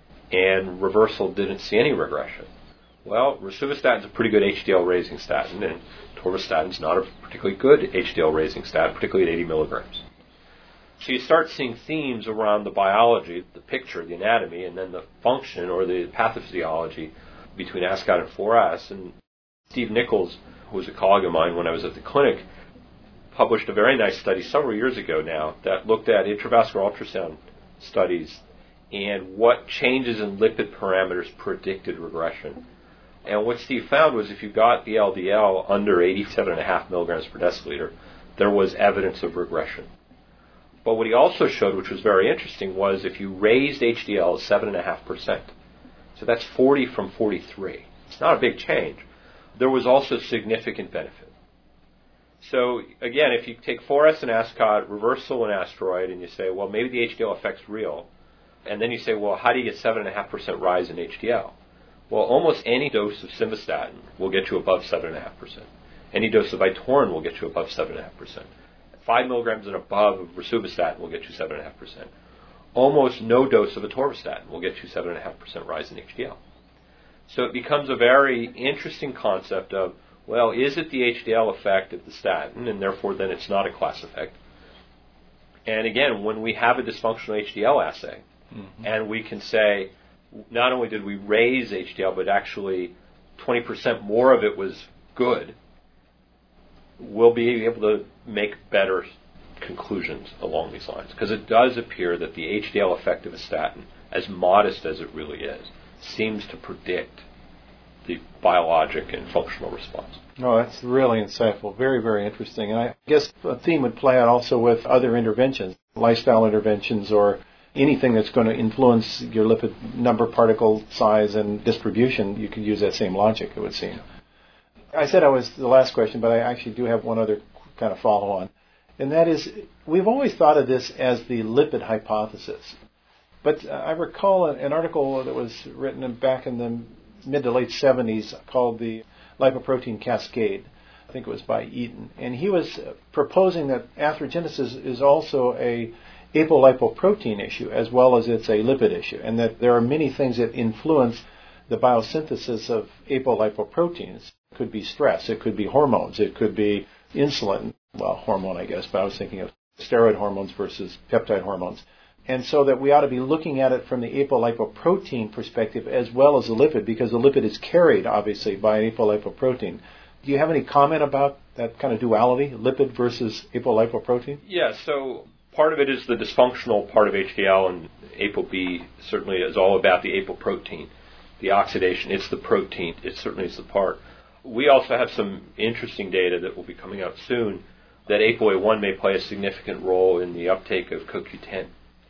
S4: and reversal didn't see any regression? Well, rosuvastatin is a pretty good HDL-raising statin, and atorvastatin is not a particularly good HDL-raising statin, particularly at 80 milligrams. So you start seeing themes around the biology, the picture, the anatomy, and then the function or the pathophysiology between Ascot and 4S. And Steve Nichols, who was a colleague of mine when I was at the clinic, published a very nice study several years ago now that looked at intravascular ultrasound studies and what changes in lipid parameters predicted regression. And what Steve found was if you got the LDL under 87.5 milligrams per deciliter, there was evidence of regression. But what he also showed, which was very interesting, was if you raised HDL 7.5%, so that's 40 from 43. It's not a big change. There was also significant benefit. So again, if you take 4S and Ascot, reversal and asteroid, and you say, well, maybe the HDL effect's real, and then you say, well, how do you get 7.5% rise in HDL? Well, almost any dose of simvastatin will get you above 7.5%. Any dose of Vytorin will get you above 7.5%. 5 milligrams and above of rosuvastatin will get you 7.5%. Almost no dose of atorvastatin will get you 7.5% rise in HDL. So it becomes a very interesting concept of, well, is it the HDL effect of the statin, and therefore then it's not a class effect? And again, when we have a dysfunctional HDL assay, and we can say, not only did we raise HDL, but actually 20% more of it was good, we'll be able to make better conclusions along these lines. Because it does appear that the HDL effect of a statin, as modest as it really is, seems to predict the biologic and functional response.
S2: Oh, that's really insightful. Very, very interesting. And I guess a theme would play out also with other interventions, lifestyle interventions, or anything that's going to influence your lipid number, particle size, and distribution. You could use that same logic, it would seem. I said I was the last question, but I actually do have one other kind of follow-on. And that is, we've always thought of this as the lipid hypothesis. But I recall an article that was written back in the mid to late 70s called the Lipoprotein Cascade. I think it was by Eaton. And he was proposing that atherogenesis is also a apolipoprotein issue as well as it's a lipid issue, and that there are many things that influence the biosynthesis of apolipoproteins. It could be stress, it could be hormones, it could be insulin, well, hormone I guess, but I was thinking of steroid hormones versus peptide hormones. And so that we ought to be looking at it from the apolipoprotein perspective as well as the lipid, because the lipid is carried, obviously, by an apolipoprotein. Do you have any comment about that kind of duality, lipid versus apolipoprotein?
S4: Yeah, so part of it is the dysfunctional part of HDL, and ApoB certainly is all about the apoprotein, the oxidation. It's the protein. It certainly is the part. We also have some interesting data that will be coming out soon that ApoA1 may play a significant role in the uptake of CoQ10.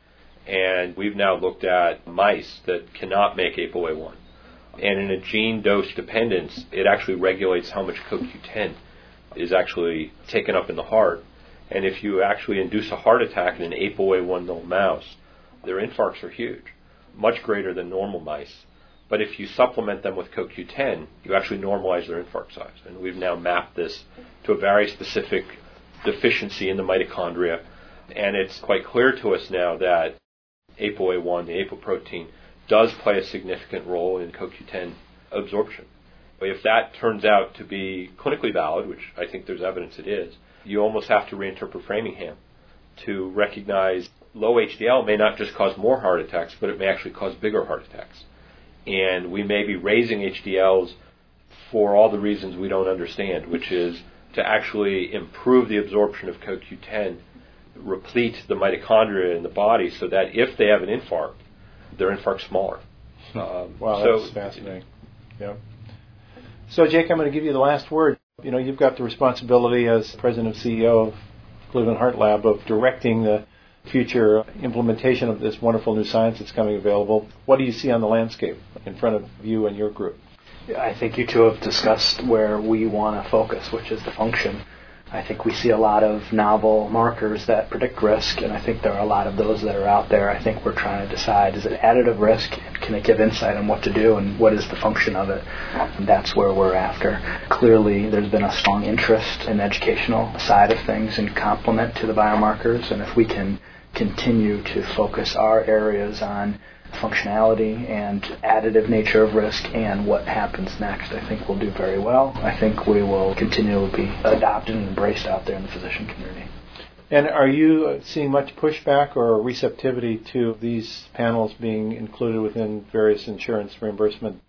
S4: And we've now looked at mice that cannot make ApoA1. And in a gene dose dependence, it actually regulates how much CoQ10 is actually taken up in the heart. And if you actually induce a heart attack in an ApoA1 null mouse, their infarcts are huge, much greater than normal mice. But if you supplement them with CoQ10, you actually normalize their infarct size. And we've now mapped this to a very specific deficiency in the mitochondria. And it's quite clear to us now that ApoA1, the apoprotein, does play a significant role in CoQ10 absorption. If that turns out to be clinically valid, which I think there's evidence it is, you almost have to reinterpret Framingham to recognize low HDL may not just cause more heart attacks, but it may actually cause bigger heart attacks. And we may be raising HDLs for all the reasons we don't understand, which is to actually improve the absorption of CoQ10, replete the mitochondria in the body so that if they have an infarct, their infarct's smaller.
S2: Wow, that's fascinating. Yeah. So, Jake, I'm going to give you the last word. You know, you've got the responsibility as president and CEO of Cleveland Heart Lab of directing the future implementation of this wonderful new science that's coming available. What do you see on the landscape in front of you and your group?
S3: I think you two have discussed where we want to focus, which is the function. I think we see a lot of novel markers that predict risk, and I think there are a lot of those that are out there. I think we're trying to decide, is it additive risk? Can it give insight on what to do, and what is the function of it? And that's where we're after. Clearly, there's been a strong interest in the educational side of things in complement to the biomarkers, and if we can continue to focus our areas on functionality and additive nature of risk and what happens next, I think we'll do very well. I think we will continue to be adopted and embraced out there in the physician community.
S2: And are you seeing much pushback or receptivity to these panels being included within various insurance reimbursement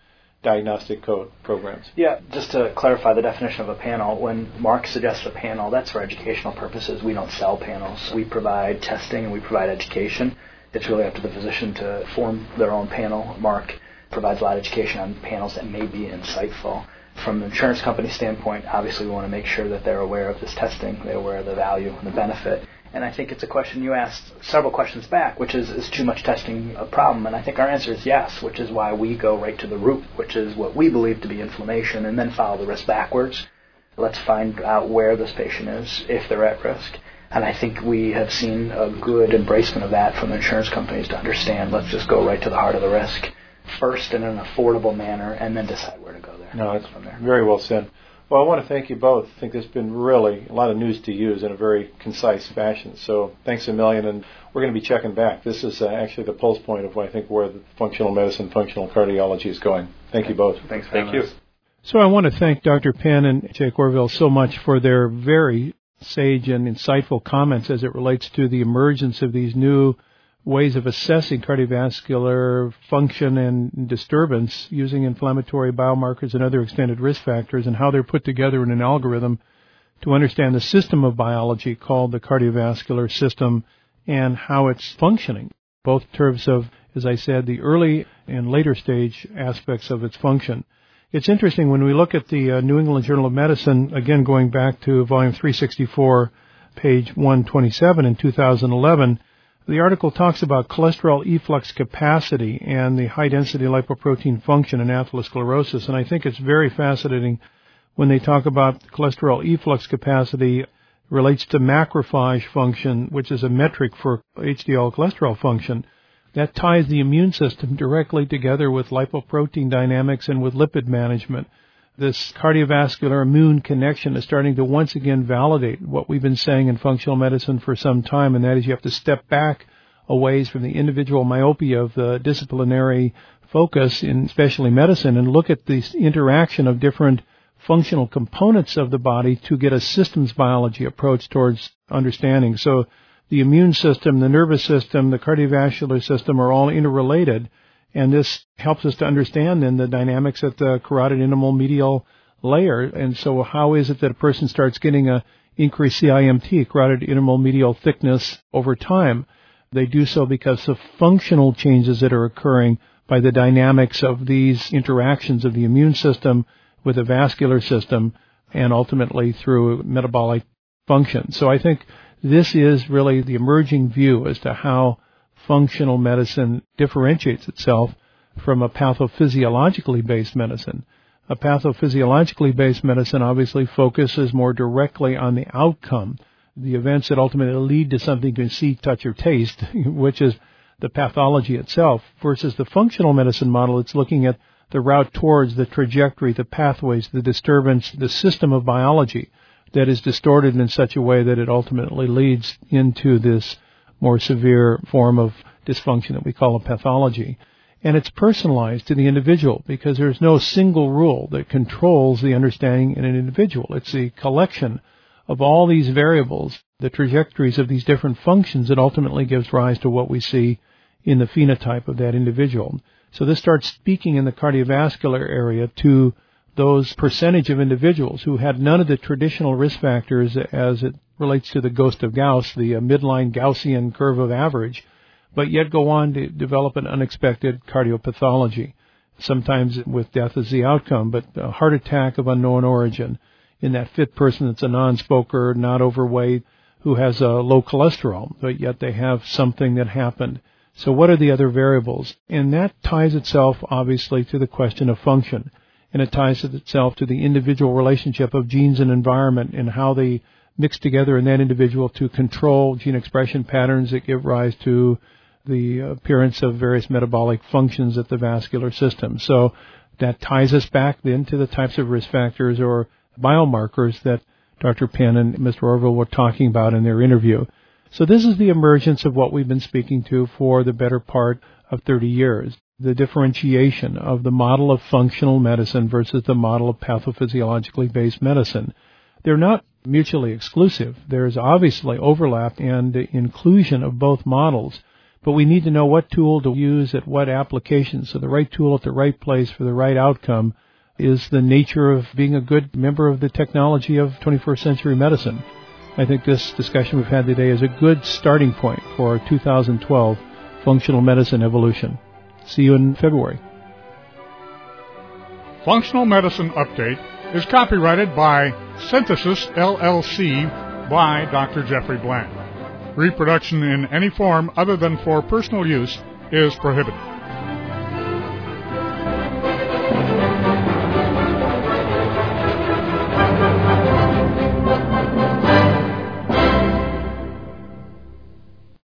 S2: diagnostic code programs.
S3: Yeah, just to clarify the definition of a panel, when Mark suggests a panel, that's for educational purposes. We don't sell panels. We provide testing and we provide education. It's really up to the physician to form their own panel. Mark provides a lot of education on panels that may be insightful. From the insurance company standpoint, obviously we want to make sure that they're aware of this testing, they're aware of the value and the benefit. And I think it's a question you asked several questions back, which is too much testing a problem? And I think our answer is yes, which is why we go right to the root, which is what we believe to be inflammation, and then follow the risk backwards. Let's find out where this patient is, if they're at risk. And I think we have seen a good embracement of that from the insurance companies to understand, let's just go right to the heart of the risk first in an affordable manner, and then decide where to go there.
S2: No, that's very well said. Well, I want to thank you both. I think there's been really a lot of news to use in a very concise fashion. So thanks a million, and we're going to be checking back. This is actually the pulse point of, I think, where the functional medicine, functional cardiology is going. Thank you both.
S3: Thanks for having us.
S2: So I want to thank Dr. Penn and Jake Orville so much for their very sage and insightful comments as it relates to the emergence of these new ways of assessing cardiovascular function and disturbance using inflammatory biomarkers and other extended risk factors, and how they're put together in an algorithm to understand the system of biology called the cardiovascular system and how it's functioning, both in terms of, as I said, the early and later stage aspects of its function. It's interesting when we look at the New England Journal of Medicine, again going back to volume 364, page 127 in 2011, the article talks about cholesterol efflux capacity and the high-density lipoprotein function in atherosclerosis, and I think it's very fascinating when they talk about cholesterol efflux capacity relates to macrophage function, which is a metric for HDL cholesterol function. That ties the immune system directly together with lipoprotein dynamics and with lipid management. This cardiovascular immune connection is starting to once again validate what we've been saying in functional medicine for some time, and that is you have to step back a ways from the individual myopia of the disciplinary focus in especially medicine and look at the interaction of different functional components of the body to get a systems biology approach towards understanding. So the immune system, the nervous system, the cardiovascular system are all interrelated. And this helps us to understand then the dynamics at the carotid intimal medial layer. And so how is it that a person starts getting a increased CIMT, carotid intimal medial thickness, over time? They do so because of functional changes that are occurring by the dynamics of these interactions of the immune system with the vascular system and ultimately through metabolic function. So I think this is really the emerging view as to how functional medicine differentiates itself from a pathophysiologically based medicine. A pathophysiologically based medicine obviously focuses more directly on the outcome, the events that ultimately lead to something you can see, touch, or taste, which is the pathology itself, versus the functional medicine model. It's looking at the route towards the trajectory, the pathways, the disturbance, the system of biology that is distorted in such a way that it ultimately leads into this more severe form of dysfunction that we call a pathology. And it's personalized to the individual because there's no single rule that controls the understanding in an individual. It's a collection of all these variables, the trajectories of these different functions that ultimately gives rise to what we see in the phenotype of that individual. So this starts speaking in the cardiovascular area to those percentage of individuals who had none of the traditional risk factors as it relates to the ghost of Gauss, the midline Gaussian curve of average, but yet go on to develop an unexpected cardiopathology, sometimes with death as the outcome, but a heart attack of unknown origin in that fit person that's a non-smoker, not overweight, who has a low cholesterol, but yet they have something that happened. So what are the other variables? And that ties itself, obviously, to the question of function. And it ties itself to the individual relationship of genes and environment and how they mix together in that individual to control gene expression patterns that give rise to the appearance of various metabolic functions at the vascular system. So that ties us back then to the types of risk factors or biomarkers that Dr. Penn and Mr. Orville were talking about in their interview. So this is the emergence of what we've been speaking to for the better part of 30 years. The differentiation of the model of functional medicine versus the model of pathophysiologically based medicine. They're not mutually exclusive. There's obviously overlap and inclusion of both models, but we need to know what tool to use at what application. So the right tool at the right place for the right outcome is the nature of being a good member of the technology of 21st century medicine. I think this discussion we've had today is a good starting point for our 2012 Functional Medicine Evolution. See you in February.
S1: Functional Medicine Update is copyrighted by Synthesis LLC by Dr. Jeffrey Bland. Reproduction in any form other than for personal use is prohibited.